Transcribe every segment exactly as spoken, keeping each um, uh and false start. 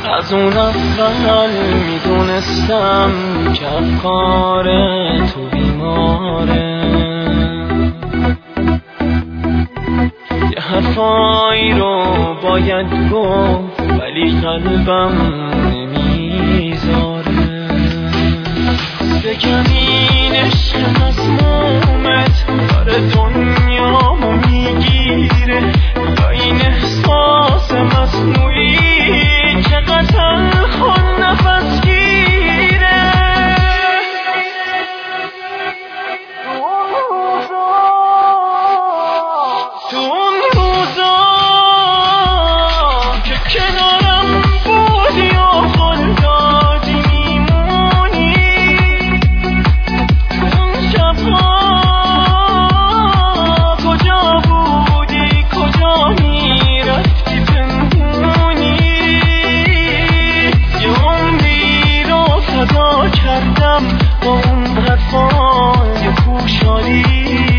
از اون اول میدونستم که افکار تو بیماره، یه حرفایی رو باید گفت ولی قلبم نمیذاره. بگم این عشق مظلومت داره دنیامو میگیره، یا این احساس مصنوعی که قتل خون نفس گیره. تو اون روزا که کنارم بودی و قول دادی میمونی، تو اون شبها کجا بودی کجا میرفتی پنهونی. یه عمری رو فدا کردم با اون حرفای پوشالی،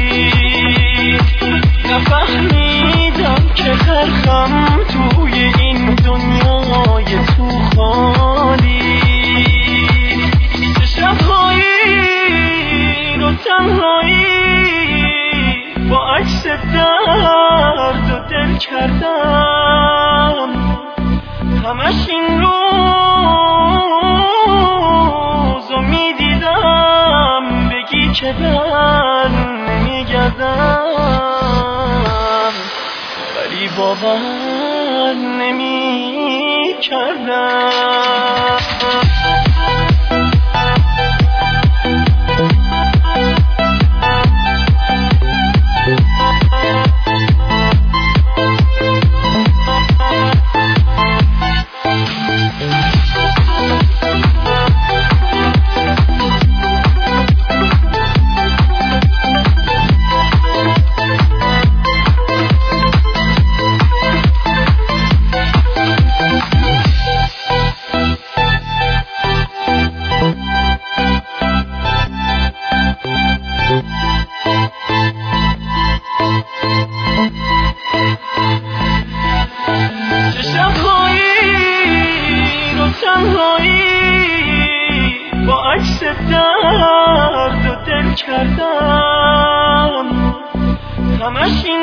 نفهمیدم که غرقم توی این دنیای تو خالی. چه شبهایی رو تنهایی با عکس درد و دل کردم، همش این روزو میدیدم بگی که بر نمیگردم، ولی باور نمی کردم. چه شبهایی رو تنهایی با عکس درد و دل کردم، همش این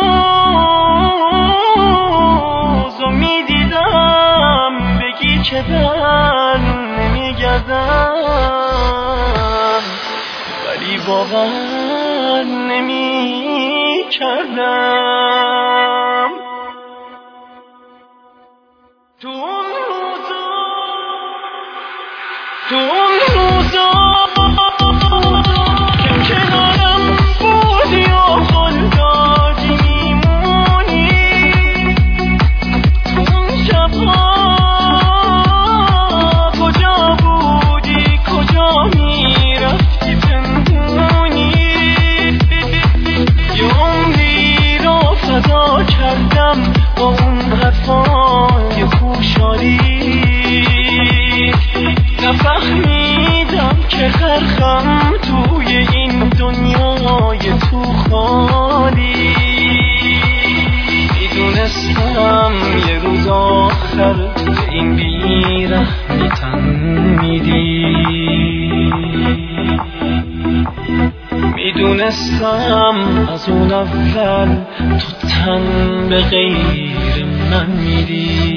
روزو میدیدم بگی که بر نمیگردم، ولی باور نمی کردم. تو اون روزا تو اون روزا که کنارم بودی و قول دادی میمونی، تو اون شبها کجا بودی کجا میرفتی پنهونی. یه عمری رو فدا کردم با اون حرفای پوشالی، نفهمیدم که غرقم توی این دنیای تو خالی. میدونستم یه روز آخر به این بیرحمی تن میدی، میدونستم از اون اول تو تن به غیر من میدی.